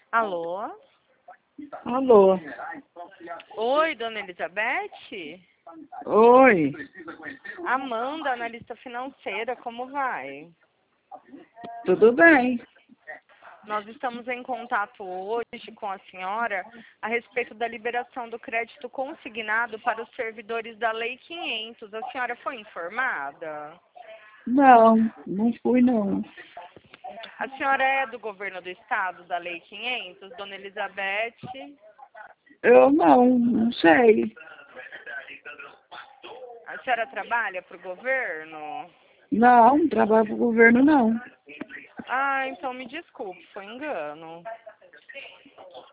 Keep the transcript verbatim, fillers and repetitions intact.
Alô? Alô? Oi, dona Elizabeth? Oi, Amanda, analista financeira, como vai? tudo bem? Nós estamos em contato hoje com a senhora a respeito da liberação do crédito consignado para os servidores da Lei quinhentos. A senhora foi informada? Não, não fui não. A senhora é do governo do estado, da Lei quinhentos, dona Elizabeth? Eu não, não sei. A senhora trabalha para o governo? Não, não trabalho para o governo não. Ah, então me desculpe, foi engano.